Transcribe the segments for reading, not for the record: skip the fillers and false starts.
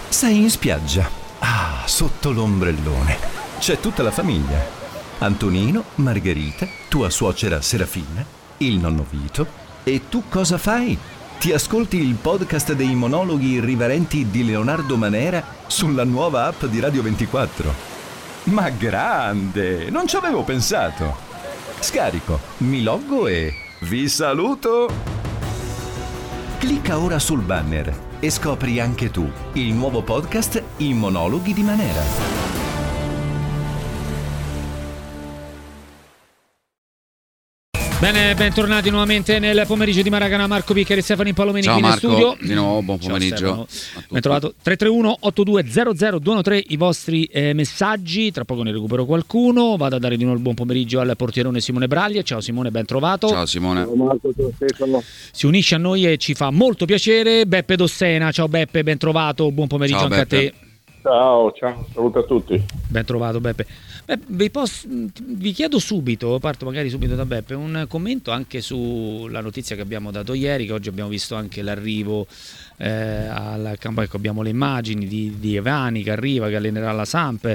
Sei in spiaggia. Sotto l'ombrellone. C'è tutta la famiglia. Antonino, Margherita, tua suocera Serafina, il nonno Vito. E tu cosa fai? Ti ascolti il podcast dei monologhi irriverenti di Leonardo Manera sulla nuova app di Radio 24. Ma grande! Non ci avevo pensato. Scarico, mi loggo e vi saluto! Clicca ora sul banner e scopri anche tu il nuovo podcast I monologhi di Manera. Bene, bentornati nuovamente nel pomeriggio di Maracana. Marco Piccheri e Stefano Palomeni. Ciao qui Marco, in studio. di nuovo buon pomeriggio. Ben trovato. 331-8200-213 i vostri messaggi. Tra poco ne recupero qualcuno. Vado a dare di nuovo il buon pomeriggio al portierone Simone Braglia. Ciao Simone, ben trovato. Ciao Simone. Ciao Marco, ciao Stefano. Si unisce a noi e ci fa molto piacere Beppe Dossena. Ciao Beppe, ben trovato. Buon pomeriggio. Ciao, anche Beppe. a te. Ciao, saluto a tutti. Ben trovato Beppe. Vi chiedo subito, parto magari subito da Beppe, un commento anche sulla notizia che abbiamo dato ieri, che oggi abbiamo visto anche l'arrivo al campo. Ecco, abbiamo le immagini di Evani che arriva, che allenerà la Samp,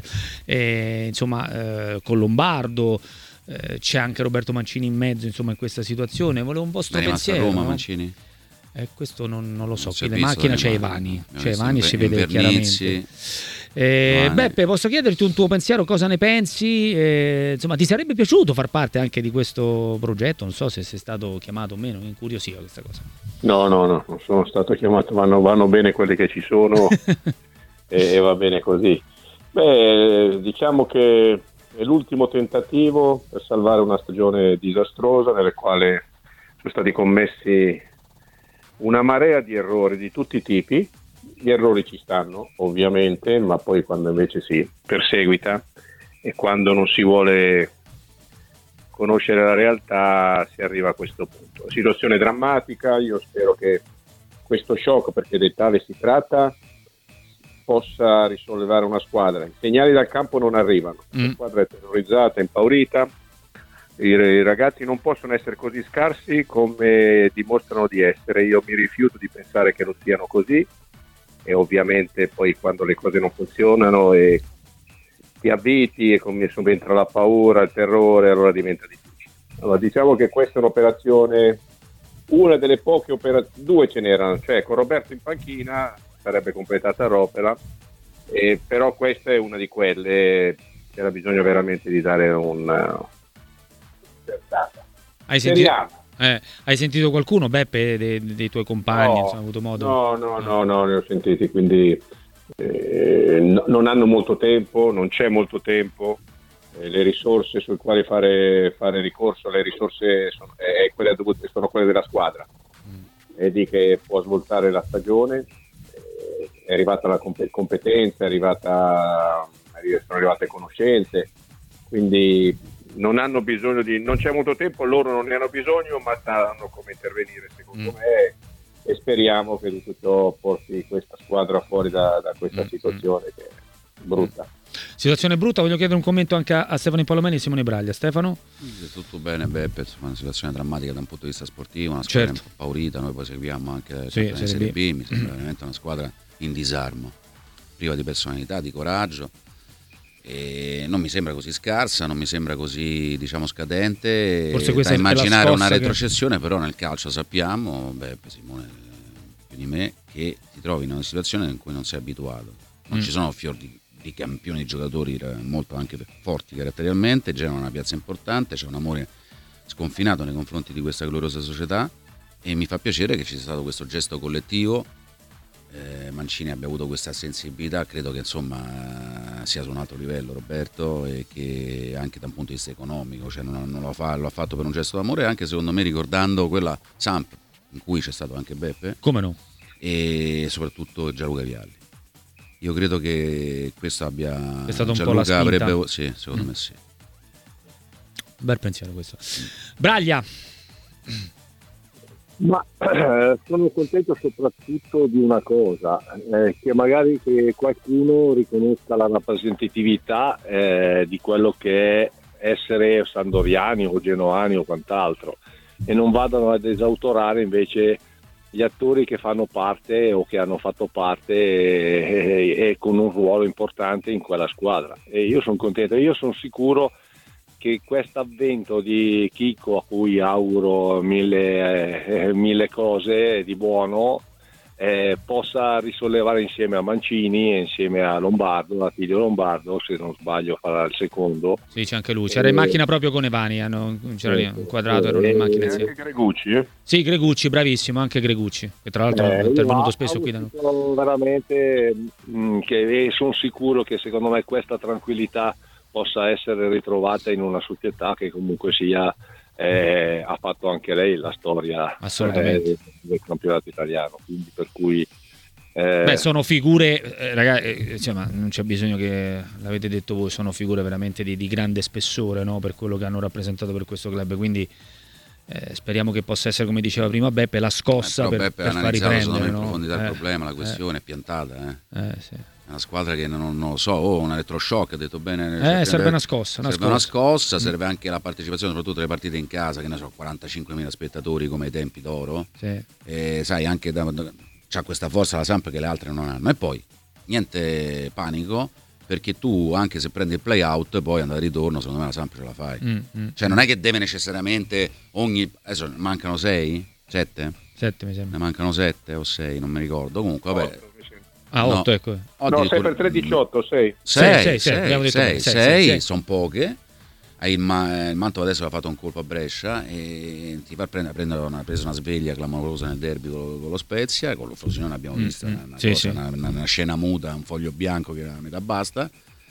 con Lombardo. C'è anche Roberto Mancini in mezzo, insomma, in questa situazione. Volevo un vostro pensiero. A Roma, no? Mancini? Questo non lo so. Non Qui le macchine c'è Evani, e si vede chiaramente. Beppe, posso chiederti un tuo pensiero, cosa ne pensi? Insomma, ti sarebbe piaciuto far parte anche di questo progetto? Non so se sei stato chiamato o meno, mi incuriosiva questa cosa. No, non sono stato chiamato, vanno bene quelli che ci sono e va bene così. Beh, diciamo che è l'ultimo tentativo per salvare una stagione disastrosa nella quale sono stati commessi una marea di errori di tutti i tipi. Gli errori ci stanno ovviamente, ma poi quando invece si perseguita e quando non si vuole conoscere la realtà si arriva a questo punto. Situazione drammatica, io spero che questo shock, perché di tale si tratta, possa risollevare una squadra. I segnali dal campo non arrivano, la squadra è terrorizzata, impaurita. I ragazzi non possono essere così scarsi come dimostrano di essere. Io mi rifiuto di pensare che non siano così, e ovviamente poi quando le cose non funzionano e ti abiti e come subentra la paura, il terrore, allora diventa difficile. Allora diciamo che questa è un'operazione, una delle poche operazioni, due ce n'erano, cioè con Roberto in panchina sarebbe completata l'opera, però questa è una di quelle, c'era bisogno veramente di dare un... Hai sentito qualcuno, Beppe, dei tuoi compagni? No, hai avuto modo? No, ne ho sentiti, quindi non hanno molto tempo, non c'è molto tempo, le risorse sul quali fare ricorso, le risorse sono quelle della squadra, è lì che può svoltare la stagione, è arrivata la competenza, sono arrivate conoscenze, quindi non hanno bisogno non c'è molto tempo, loro non ne hanno bisogno, ma sanno come intervenire secondo me, e speriamo che tutto ciò porti questa squadra fuori da questa situazione che è brutta. Situazione brutta. Voglio chiedere un commento anche a Stefano Palomeni e Simone Braglia. Stefano? Tutto bene Beppe, insomma, una situazione drammatica da un punto di vista sportivo, una squadra un po' paurita, noi poi seguiamo anche la Serie B, mi sembra veramente una squadra in disarmo, priva di personalità, di coraggio. E non mi sembra così scarsa, non mi sembra così, diciamo, scadente. Forse questa da immaginare una che... retrocessione, però nel calcio sappiamo, Simone più di me, che ti trovi in una situazione in cui non sei abituato. Non ci sono fior di campioni, di giocatori molto anche forti caratterialmente. Genova è una piazza importante, c'è un amore sconfinato nei confronti di questa gloriosa società, e mi fa piacere che ci sia stato questo gesto collettivo. Mancini abbia avuto questa sensibilità, credo che insomma sia su un altro livello Roberto, e che anche da un punto di vista economico, cioè non lo ha fatto per un gesto d'amore, anche secondo me ricordando quella Samp in cui c'è stato anche Beppe, come no, e soprattutto Gianluca Vialli. Io credo che questo abbia, è stato un Gianluca po' la spinta. avrebbe, sì, secondo me sì. Bel pensiero questo. Braglia. Ma sono contento soprattutto di una cosa, che magari che qualcuno riconosca la rappresentatività di quello che è essere sandoviani o genoani o quant'altro, e non vadano ad esautorare invece gli attori che fanno parte o che hanno fatto parte e con un ruolo importante in quella squadra, e io sono contento, io sono sicuro che questo avvento di Chicco, a cui auguro mille cose di buono, possa risollevare insieme a Mancini e insieme a Lombardo, Attilio Lombardo, se non sbaglio farà il secondo. Sì, c'è anche lui, c'era in macchina proprio con Evani, c'era lì inquadrato, erano in macchina insieme. Anche Gregucci, Sì, Gregucci, bravissimo, anche Gregucci, che tra l'altro è intervenuto spesso qui da noi. Veramente che sono sicuro che secondo me questa tranquillità possa essere ritrovata in una società che comunque sia ha fatto anche lei la storia del campionato italiano, quindi per cui sono figure ragazzi, insomma, non c'è bisogno che l'avete detto voi, sono figure veramente di grande spessore, no? Per quello che hanno rappresentato per questo club, quindi speriamo che possa essere, come diceva prima Beppe, la scossa per far riprendere, in no? profondità il problema, la questione è piantata, sì. È una squadra che non lo so, un elettroshock, ha detto bene, serve una scossa, serve anche la partecipazione, soprattutto le partite in casa, che ne so, 45.000 spettatori come ai tempi d'oro, sì. E sai, anche c'ha questa forza la Samp che le altre non hanno, e poi niente panico, perché tu anche se prendi il play out poi andare e ritorno, secondo me la Samp ce la fai, cioè non è che deve necessariamente adesso mancano 6, 7 mi sembra, ne mancano 7 o 6, non mi ricordo, comunque vabbè. 8, ecco. No, 6 per 3, 18, 6. 6 sono poche. Il Mantova adesso ha fatto un colpo a Brescia e ti fa prendere ha preso una sveglia clamorosa nel derby con lo Spezia, con lo Frosinone abbiamo visto una scena muta, un foglio bianco che a metà basta.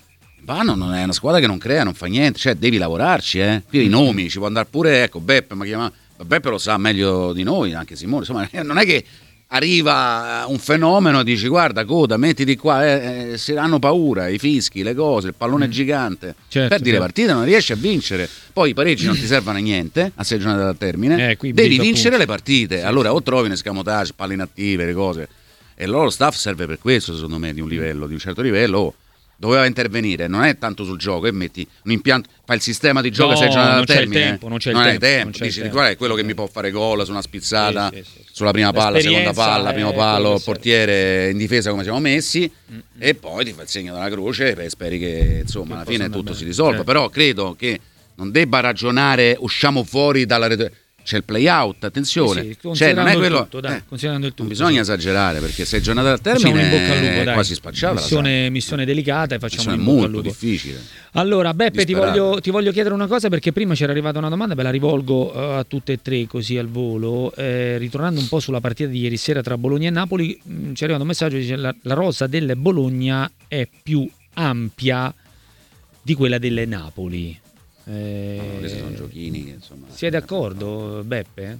Non è una squadra che non crea, non fa niente, cioè devi lavorarci, qui i nomi ci può andare pure, ecco, Beppe, ma Beppe lo sa meglio di noi, anche Simone, insomma, non è che arriva un fenomeno e dici guarda Coda, mettiti qua, se hanno paura, i fischi, le cose, il pallone gigante, perdi le partite, non riesci a vincere, poi i pareggi non ti servono a niente a 6 giornate dal termine, devi vincere le partite, allora o trovi un escamotage, palle inattive, le cose, e il loro staff serve per questo, secondo me, di un certo livello, doveva intervenire, non è tanto sul gioco, e metti un impianto, fai il sistema di gioco, 6 giornate al termine, non c'è tempo, dici qual è quello che mi può fare gol su una spizzata, sulla prima palla, seconda palla, primo palo, portiere, in difesa come siamo messi, e poi ti fa il segno della croce e speri che insomma alla fine tutto si risolva, però credo che non debba ragionare usciamo fuori dalla c'è il play out, attenzione, cioè non è quello, considerando il tutto, non bisogna esagerare, perché 6 giornate al termine è quasi spacciata, missione delicata, e facciamo molto difficile. Allora Beppe, ti voglio chiedere una cosa, perché prima c'era arrivata una domanda, ve la rivolgo a tutte e tre così al volo, ritornando un po' sulla partita di ieri sera tra Bologna e Napoli, ci è arrivato un messaggio che dice la rosa del Bologna è più ampia di quella delle Napoli. Questi sono giochini che, insomma, sei d'accordo, Beppe?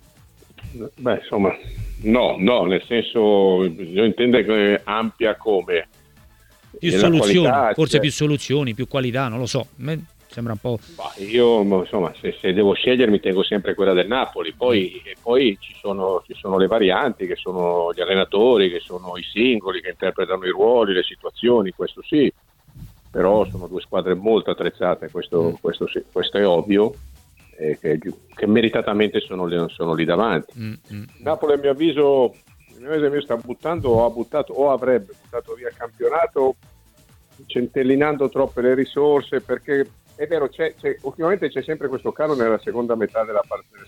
Beh, insomma, no, nel senso, io intendo che ampia come più soluzioni, qualità, forse più soluzioni, più qualità, non lo so, a me sembra un po'. Io insomma, se devo scegliere mi tengo sempre quella del Napoli, poi ci sono le varianti, che sono gli allenatori, che sono i singoli che interpretano i ruoli, le situazioni, questo sì. Però sono due squadre molto attrezzate, questo è ovvio, che meritatamente sono lì davanti. Napoli, a mio avviso sta buttando o avrebbe buttato via il campionato, centellinando troppe le risorse, perché è vero, ultimamente c'è sempre questo calo nella seconda metà della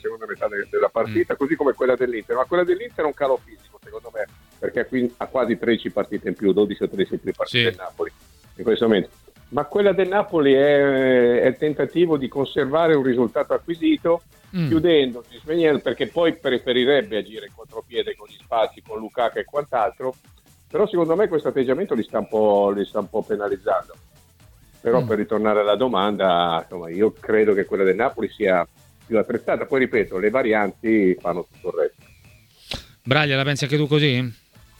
partita, così come quella dell'Inter, ma quella dell'Inter è un calo fisico secondo me, perché ha quasi 13 partite in più, 12 o 13 partite del Napoli in questo momento, ma quella del Napoli è il tentativo di conservare un risultato acquisito, chiudendosi, spegnendo, perché poi preferirebbe agire in contropiede con gli spazi, con Lukaku e quant'altro, però secondo me questo atteggiamento li sta un po' penalizzando. Però per ritornare alla domanda, insomma, io credo che quella del Napoli sia più attrezzata, poi ripeto, le varianti fanno tutto il resto. Braglia, la pensi anche tu così?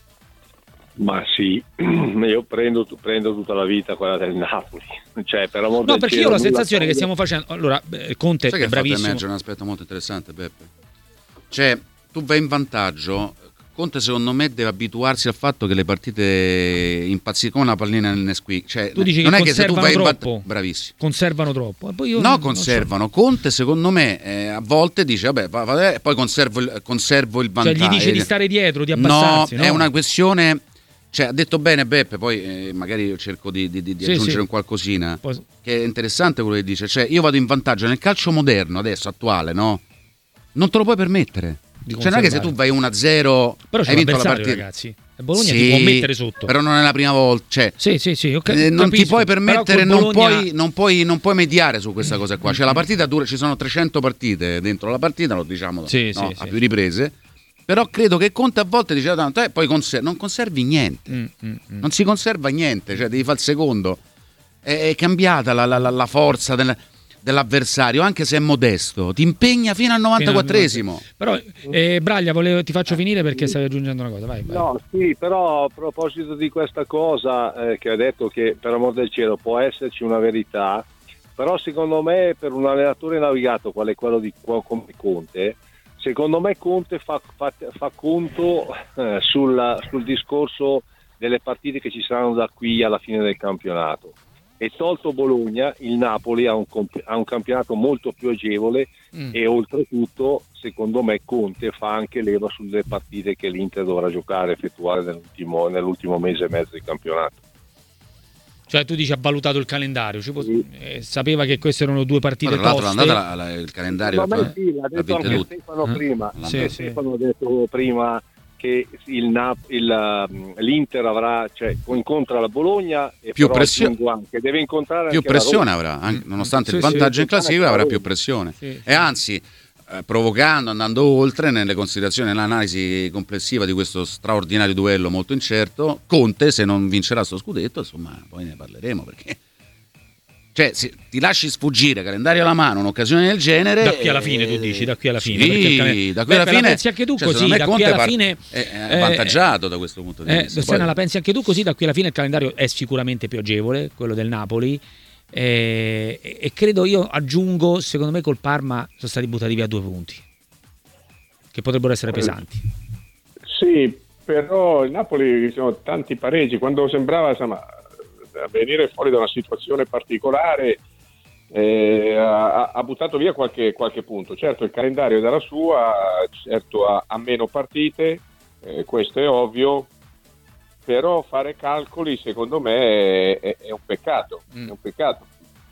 Ma sì, io prendo tutta la vita quella del Napoli, cioè per amor del cielo. Perché io ho la sensazione che stiamo facendo. Allora, Conte è bravissimo. Emerge un aspetto molto interessante, Beppe. Cioè, tu vai in vantaggio Conte secondo me deve abituarsi al fatto che le partite impazziscono come una pallina nel Nesquik. Cioè, Tu dici non che è che se tu conservano vai troppo? bravissimo. Conservano troppo. E poi io No, non conservano. Conte secondo me a volte dice vabbè, poi conservo il vantaggio. Cioè gli dice di stare dietro, di abbassarsi. No, è una questione. Cioè, ha detto bene Beppe, poi magari io cerco di aggiungere un qualcosina, che è interessante quello che dice. Cioè, io vado in vantaggio nel calcio moderno, adesso, attuale, no? Non te lo puoi permettere. Cioè, non è che se tu vai 1-0 però c'è hai vinto la partita, ragazzi. E Bologna ti può mettere sotto. Però non è la prima volta. Cioè, sì, okay, non ti puoi permettere, Bologna... non puoi mediare su questa cosa qua. Cioè, la partita dura, ci sono 300 partite dentro la partita, lo diciamo a più riprese. Però credo che Conte a volte dice tanto, poi non conservi niente, non si conserva niente, cioè devi fare il secondo. È cambiata la forza dell'avversario, anche se è modesto, ti impegna fino al 94esimo. Però Braglia, ti faccio finire perché stavi aggiungendo una cosa, vai. No, sì, però a proposito di questa cosa che ha detto che per amor del cielo può esserci una verità, però secondo me per un allenatore navigato quale quello come Conte, secondo me Conte fa conto sul discorso delle partite che ci saranno da qui alla fine del campionato. E tolto Bologna, il Napoli ha un campionato molto più agevole e oltretutto, secondo me, Conte fa anche leva sulle partite che l'Inter dovrà giocare, effettuare nell'ultimo mese e mezzo di campionato. Cioè tu dici ha valutato il calendario, sapeva che queste erano due partite toste. Il calendario l'ha detto anche Stefano prima. Stefano ha detto prima che l'Inter avrà, cioè incontra la Bologna e più però pressione, anche deve incontrare più anche pressione la Roma. avrà, nonostante il vantaggio in classifica avrà più pressione e anzi provocando, andando oltre nelle considerazioni, nell'analisi complessiva di questo straordinario duello molto incerto. Conte, se non vincerà sto scudetto, insomma poi ne parleremo, perché cioè se ti lasci sfuggire calendario alla mano un'occasione del genere da qui alla fine, tu dici da qui alla fine, sì, da qui alla fine pensi anche tu, cioè, così da qui alla fine è avvantaggiato da questo punto di vista. Dossena, la pensi anche tu così? Da qui alla fine il calendario è sicuramente più agevole, quello del Napoli, e credo, io aggiungo, secondo me col Parma sono stati buttati via 2 punti che potrebbero essere pesanti. Sì, però il Napoli ci sono tanti pareggi, quando sembrava insomma venire fuori da una situazione particolare, ha buttato via qualche punto. Certo, il calendario è dalla sua, certo ha meno partite, questo è ovvio, però fare calcoli secondo me è un peccato, è un peccato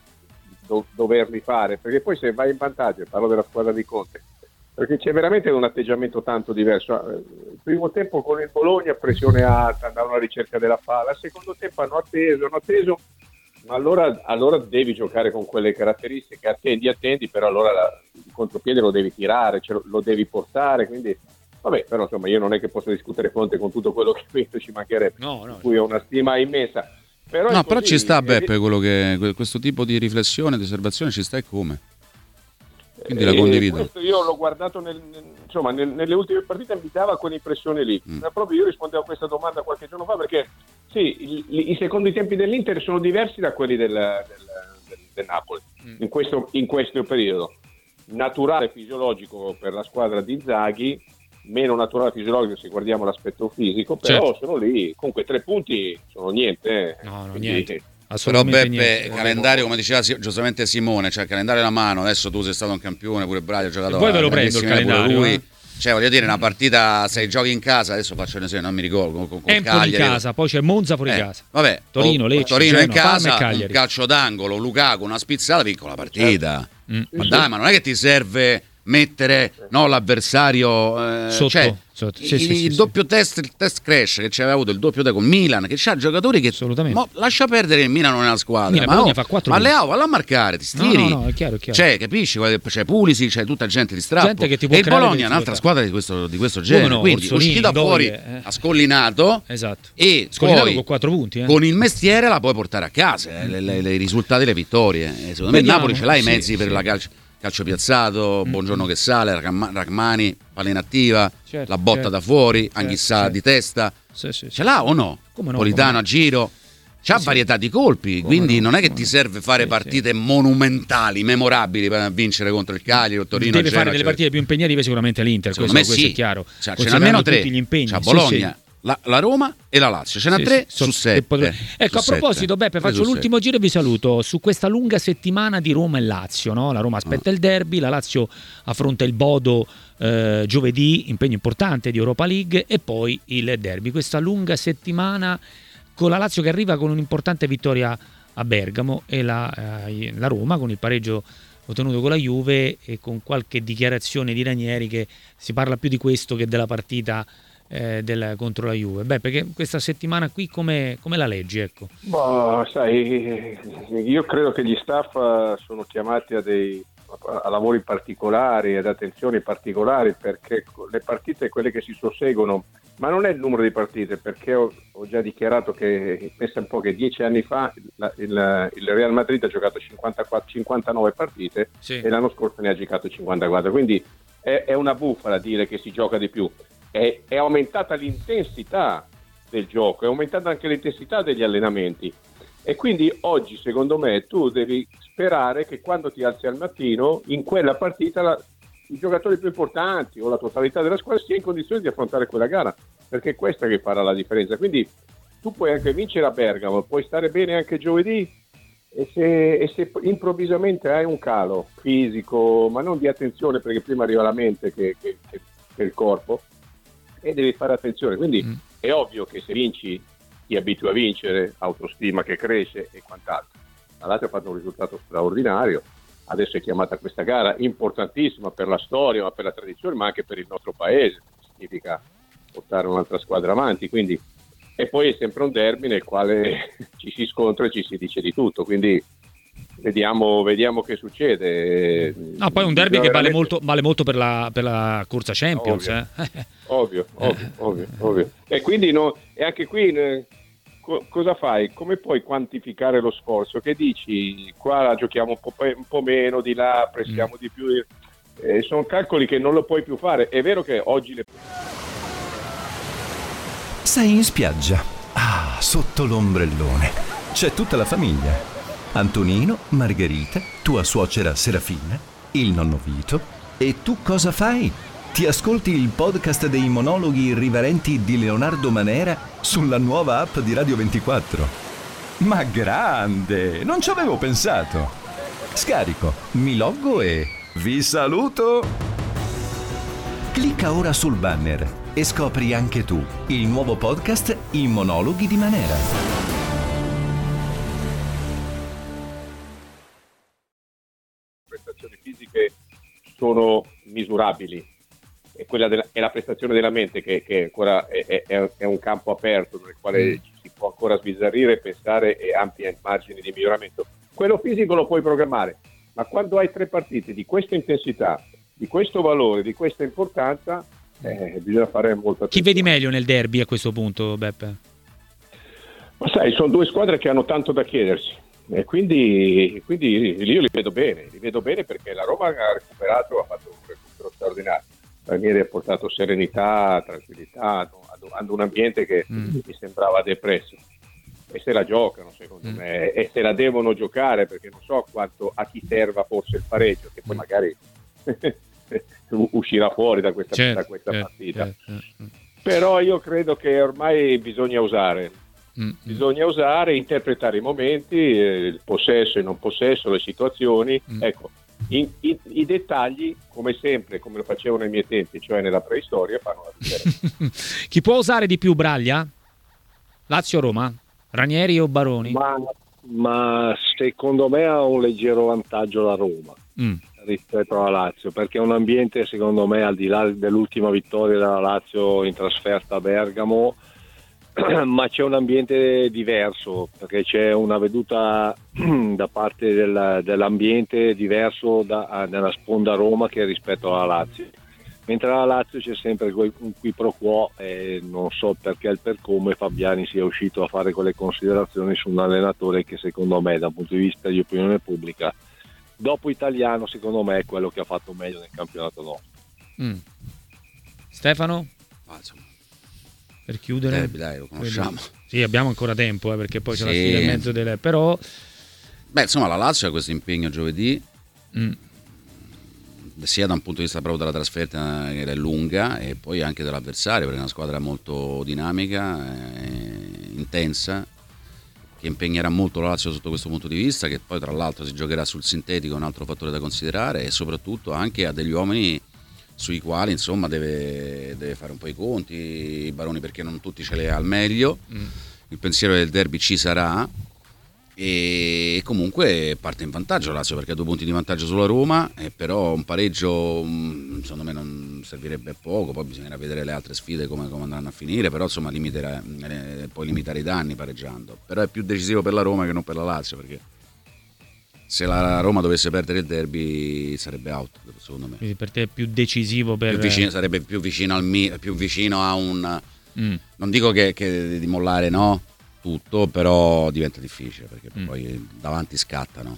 doverli fare, perché poi se vai in vantaggio, parlo della squadra di Conte, perché c'è veramente un atteggiamento tanto diverso. Il primo tempo con il Bologna pressione alta, andavano alla ricerca della palla, al secondo tempo hanno atteso, ma allora devi giocare con quelle caratteristiche, attendi, però allora il contropiede lo devi tirare, lo devi portare, quindi vabbè, però insomma io non è che posso discutere Conte con tutto quello che vedo, ci mancherebbe, no, cui ho una stima immensa. Però ci sta, Beppe, quello che questo tipo di riflessione, di osservazione ci sta, e come? Quindi la condivido. Questo io l'ho guardato nelle ultime partite, mi dava quell'impressione lì. Proprio io rispondevo a questa domanda qualche giorno fa, perché sì, i secondi tempi dell'Inter sono diversi da quelli del Napoli in questo periodo. Naturale fisiologico per la squadra di Inzaghi, meno naturale fisiologico se guardiamo l'aspetto fisico, però certo, sono lì. Comunque 3 punti sono niente. No, niente. Però Beppe, calendario, come diceva giustamente Simone, cioè calendario alla mano, adesso tu sei stato un campione, pure Braille ha giocato, poi ve lo prendo il calendario, lui. Cioè voglio dire, una partita, se giochi in casa, adesso faccio un esempio, non mi ricordo, con Empoli Cagliari, in casa, poi c'è Monza fuori casa, vabbè, Torino, Lecce, Torino Genoa, in casa, Parma e un calcio d'angolo, Lukaku, una spizzata, vinco la partita. Ma dai, ma non è che ti serve mettere l'avversario sotto. Il doppio test crash che c'aveva avuto, il doppio test con Milan, che c'ha giocatori che lascia perdere, il Milan non è una squadra, ma Leao valla a marcare, ti stiri, no, è chiaro. Cioè, capisci, c'è Pulisic, c'è tutta gente di strappo, che ti può, e il Bologna è un'altra squadra di questo genere, quindi uscita fuori ha scollinato, esatto, e scollinato poi con 4 punti, con il mestiere la puoi portare a casa, i risultati, le vittorie, secondo me il Napoli ce l'ha i mezzi per la calcio piazzato, Buongiorno che sale, Rachmani, palla inattiva, la botta da fuori, Anghissà di testa, ce l'ha o no? Come no? Politano a giro, c'ha varietà di colpi, quindi non è che ti serve fare partite monumentali, memorabili per vincere contro il Cagliari o Torino. Deve fare delle partite più impegnative sicuramente l'Inter, questo è chiaro. C'è almeno 3, tutti gli impegni. C'ha Bologna, la Roma e la Lazio, ce n'ha 3 su 7. Ecco, a proposito, Beppe, faccio l'ultimo giro e vi saluto su questa lunga settimana di Roma e Lazio, no? La Roma aspetta il derby, la Lazio affronta il Bodo giovedì, impegno importante di Europa League, e poi il derby. Questa lunga settimana con la Lazio che arriva con un'importante vittoria a Bergamo e la Roma con il pareggio ottenuto con la Juve, e con qualche dichiarazione di Ranieri che si parla più di questo che della partita contro la Juve. Perché questa settimana qui come la leggi? Ecco. Sai, io credo che gli staff sono chiamati a lavori particolari, ad attenzioni particolari, perché le partite, quelle che si susseguono, ma non è il numero di partite, perché ho già dichiarato che pensa un po' che 10 anni fa il Real Madrid ha giocato 59 partite e l'anno scorso ne ha giocato 54, quindi è una bufala dire che si gioca di più. È aumentata l'intensità del gioco, è aumentata anche l'intensità degli allenamenti, e quindi oggi secondo me tu devi sperare che quando ti alzi al mattino in quella partita i giocatori più importanti o la totalità della squadra sia in condizione di affrontare quella gara, perché è questa che farà la differenza. Quindi tu puoi anche vincere a Bergamo, puoi stare bene anche giovedì, e se improvvisamente hai un calo fisico, ma non di attenzione, perché prima arriva la mente che il corpo, e devi fare attenzione. Quindi è ovvio che se vinci ti abitui a vincere, autostima che cresce e quant'altro. La Lazio ha fatto un risultato straordinario, adesso è chiamata questa gara importantissima per la storia, ma per la tradizione, ma anche per il nostro paese, significa portare un'altra squadra avanti, quindi, e poi è sempre un derby nel quale ci si scontra e ci si dice di tutto, quindi vediamo che succede. Poi un derby che vale molto per la corsa Champions, ovvio. E quindi e anche qui cosa fai? Come puoi quantificare lo sforzo? Che dici? Qua giochiamo un po' meno, di là pressiamo di più. Sono calcoli che non lo puoi più fare. È vero che oggi Sei in spiaggia, sotto l'ombrellone. C'è tutta la famiglia. Antonino, Margherita, tua suocera Serafina, il nonno Vito. E tu cosa fai? Ti ascolti il podcast dei monologhi irriverenti di Leonardo Manera sulla nuova app di Radio 24. Ma grande! Non ci avevo pensato. Scarico, mi loggo e vi saluto! Clicca ora sul banner e scopri anche tu il nuovo podcast I monologhi di Manera. Prestazioni fisiche sono misurabili, e quella è la prestazione della mente che ancora è un campo aperto nel quale ci si può ancora sbizzarrire, pensare e ampi margini di miglioramento. Quello fisico lo puoi programmare, ma quando hai 3 partite di questa intensità, di questo valore, di questa importanza, bisogna fare molta attenzione. Chi vedi meglio nel derby a questo punto, Beppe? Ma sai, sono 2 squadre che hanno tanto da chiedersi, e quindi io li vedo bene perché la Roma ha recuperato, ha fatto un recupero straordinario. Ranieri ha portato serenità, tranquillità, hanno un ambiente che mi sembrava depresso, e se la giocano secondo me, e se la devono giocare, perché non so quanto a chi serva forse il pareggio, che poi magari uscirà fuori da questa partita. Però io credo che ormai bisogna usare, interpretare i momenti, il possesso e il non possesso, le situazioni, ecco. I dettagli, come sempre, come lo facevano ai miei tempi, cioè nella preistoria, fanno la differenza. Chi può usare di più Braglia? Lazio o Roma? Ranieri o Baroni? Ma secondo me ha un leggero vantaggio la Roma rispetto alla Lazio, perché è un ambiente, secondo me, al di là dell'ultima vittoria della Lazio in trasferta a Bergamo, ma c'è un ambiente diverso, perché c'è una veduta da parte dell'ambiente diverso nella sponda Roma che rispetto alla Lazio, mentre alla Lazio c'è sempre un qui pro quo, e non so perché e per come Fabiani sia uscito a fare quelle considerazioni su un allenatore che secondo me, dal punto di vista di opinione pubblica, dopo Italiano, secondo me è quello che ha fatto meglio nel campionato Stefano? Insomma, Per chiudere, dai, lo conosciamo. Sì, abbiamo ancora tempo, perché poi c'è la sfida in mezzo delle... Però... Beh, insomma, la Lazio ha questo impegno giovedì, sia da un punto di vista proprio della trasferta, che è lunga, e poi anche dell'avversario, perché è una squadra molto dinamica, intensa, che impegnerà molto la Lazio sotto questo punto di vista, che poi tra l'altro si giocherà sul sintetico, un altro fattore da considerare, e soprattutto anche ha degli uomini sui quali insomma deve fare un po' i conti, i Baroni, perché non tutti ce li ha al meglio. Il pensiero del derby ci sarà, e comunque parte in vantaggio la Lazio, perché ha 2 punti di vantaggio sulla Roma, però un pareggio secondo me non servirebbe a poco. Poi bisognerà vedere le altre sfide come andranno a finire, però insomma puoi limitare i danni pareggiando, però è più decisivo per la Roma che non per la Lazio, perché se la Roma dovesse perdere il derby sarebbe out, secondo me. Quindi per te è più decisivo, sarebbe più vicino più vicino a un non dico che di mollare, no, tutto, però diventa difficile, perché poi davanti scattano.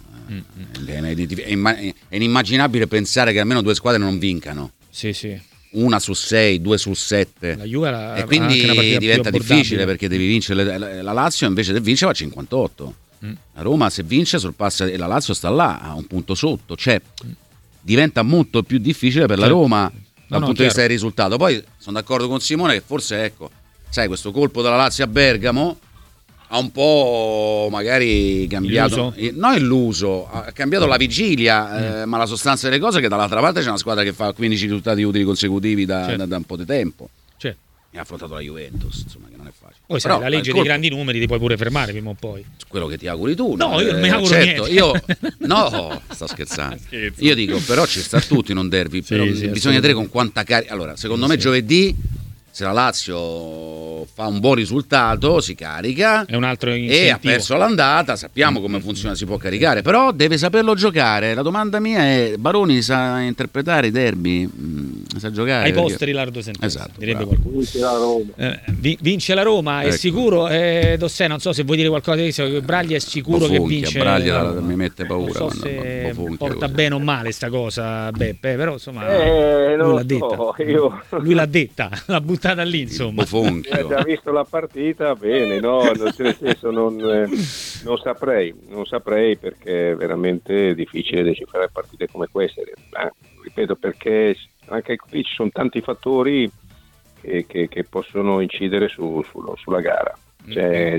È inimmaginabile pensare che almeno 2 squadre non vincano. Sì. 1 su 6, 2 su 7. La Juve e quindi diventa difficile, perché devi vincere. La Lazio invece di vincere va a 58. La Roma se vince sorpassa, e la Lazio sta là a un punto sotto, cioè diventa molto più difficile per la Roma dal punto di vista del risultato. Poi sono d'accordo con Simone che forse, ecco, sai, questo colpo della Lazio a Bergamo ha un po' magari cambiato, illuso, ha cambiato la vigilia, ma la sostanza delle cose è che dall'altra parte c'è una squadra che fa 15 risultati utili consecutivi da un po' di tempo. E ha affrontato la Juventus, insomma, che non è facile. Poi sai, la legge dei grandi numeri ti puoi pure fermare prima o poi. Quello che ti auguri tu. No, io non mi auguro niente. No, sto scherzando. Io dico, però ci sta tutti in un derby, bisogna vedere con quanta carica. Allora, secondo me giovedì, se la Lazio fa un buon risultato, si carica, è un altro incentivo. E ha perso l'andata, sappiamo come funziona, si può caricare, però deve saperlo giocare. La domanda mia è: Baroni sa interpretare i derby? Sa giocare? Ai posteri lardo sentenza, esatto, direbbe qualcuno. Vince la Roma, ecco. È sicuro. Dossè, non so se vuoi dire qualcosa di questo. Braglia è sicuro che vince. Braglia mi mette paura. Non so se porta bene o male sta cosa, Beppe, però insomma lui l'ha detta. Lui l'ha detta, l'ha buttata lì, insomma. Ho già visto la partita, bene, no? Nel senso non saprei, perché è veramente difficile decifrare partite come queste. Ripeto, perché anche qui ci sono tanti fattori che possono incidere sulla gara. C'è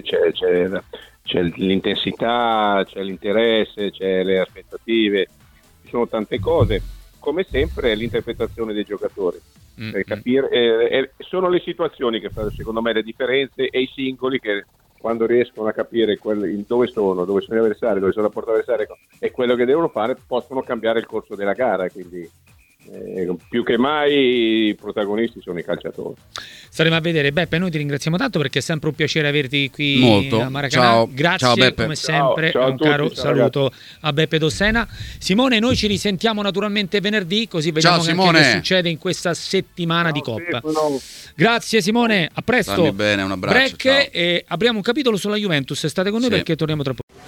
l'intensità, c'è l'interesse, c'è le aspettative, ci sono tante cose. Come sempre l'interpretazione dei giocatori. Per capire, sono le situazioni che fanno secondo me le differenze, e i singoli che quando riescono a capire dove sono gli avversari, dove sono la porta avversaria e quello che devono fare, possono cambiare il corso della gara. Quindi più che mai i protagonisti sono i calciatori. Staremo a vedere. Beppe, noi ti ringraziamo tanto, perché è sempre un piacere averti qui a Maracanã. Ciao. Grazie, ciao, Beppe. come sempre. Ciao un caro saluto a Beppe Dossena. Simone, noi ci risentiamo naturalmente venerdì, così vediamo che succede in questa settimana di Coppa. Grazie Simone, a presto. Stammi bene, un abbraccio. Break, e apriamo un capitolo sulla Juventus. State con noi perché torniamo tra poco.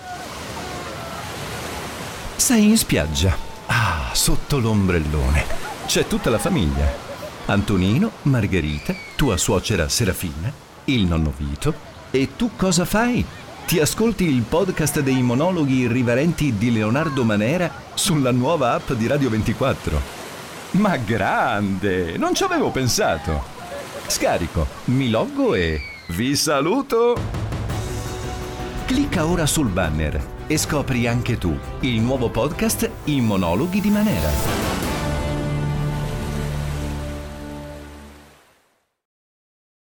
Sei in spiaggia, sotto l'ombrellone. C'è tutta la famiglia. Antonino, Margherita, tua suocera Serafina, il nonno Vito. E tu cosa fai? Ti ascolti il podcast dei monologhi irriverenti di Leonardo Manera sulla nuova app di Radio 24. Ma grande! Non ci avevo pensato. Scarico, mi loggo e vi saluto! Clicca ora sul banner e scopri anche tu il nuovo podcast I monologhi di Manera.